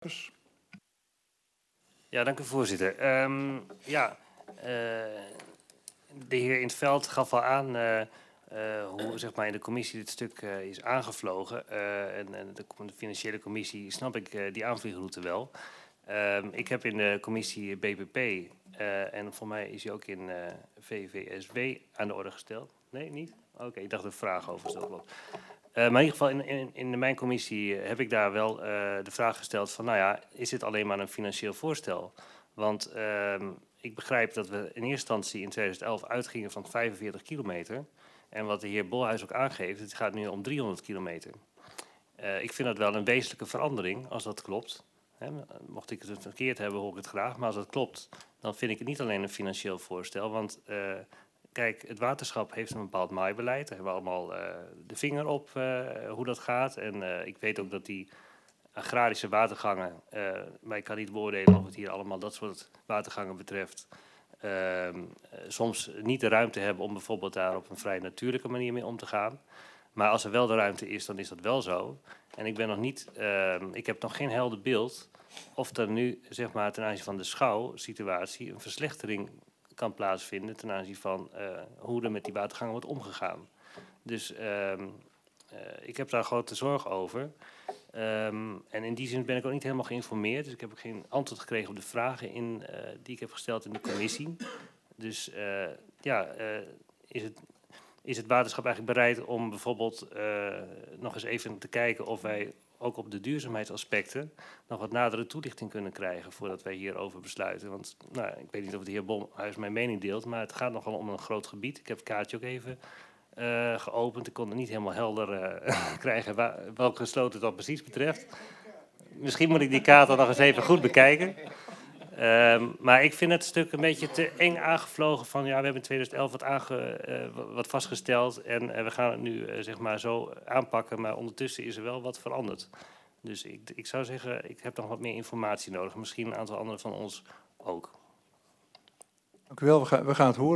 Ja, dank u voorzitter. De heer In 't Veld gaf al aan hoe zeg maar, in de commissie dit stuk is aangevlogen. En de financiële commissie snap ik die aanvliegroute wel. Ik heb in de commissie BPP en voor mij is hij ook in VVSW aan de orde gesteld. Nee, niet? Oké, ik dacht dat een vraag over stelde. Maar in ieder geval in mijn commissie heb ik daar wel de vraag gesteld van, nou ja, is dit alleen maar een financieel voorstel? Want ik begrijp dat we in eerste instantie in 2011 uitgingen van 45 kilometer. En wat de heer Bolhuis ook aangeeft, het gaat nu om 300 kilometer. Ik vind dat wel een wezenlijke verandering, als dat klopt. Mocht ik het verkeerd hebben, hoor ik het graag. Maar als dat klopt, dan vind ik het niet alleen een financieel voorstel. Want kijk, het waterschap heeft een bepaald maaibeleid. Daar hebben we allemaal de vinger op hoe dat gaat. En ik weet ook dat die agrarische watergangen, maar ik kan niet beoordelen of het hier allemaal dat soort watergangen betreft, soms niet de ruimte hebben om bijvoorbeeld daar op een vrij natuurlijke manier mee om te gaan. Maar als er wel de ruimte is, dan is dat wel zo. En ik ben nog niet, ik heb nog geen helder beeld of er nu, zeg maar, ten aanzien van de schouwsituatie een verslechtering kan plaatsvinden ten aanzien van hoe er met die watergangen wordt omgegaan. Dus ik heb daar grote zorg over. En in die zin ben ik ook niet helemaal geïnformeerd. Dus ik heb ook geen antwoord gekregen op de vragen die ik heb gesteld in de commissie. Dus is het waterschap eigenlijk bereid om bijvoorbeeld nog eens even te kijken of wij ook op de duurzaamheidsaspecten nog wat nadere toelichting kunnen krijgen voordat wij hierover besluiten. Want nou, ik weet niet of de heer Bolhuis mijn mening deelt, maar het gaat nogal om een groot gebied. Ik heb het kaartje ook even geopend. Ik kon het niet helemaal helder krijgen welke sloot het dan precies betreft. Misschien moet ik die kaart dan nog eens even goed bekijken. Maar ik vind het stuk een beetje te eng aangevlogen van, ja, we hebben in 2011 wat vastgesteld en we gaan het nu zeg maar zo aanpakken, maar ondertussen is er wel wat veranderd. Dus ik zou zeggen, ik heb nog wat meer informatie nodig. Misschien een aantal anderen van ons ook. Dank u wel, we gaan het horen.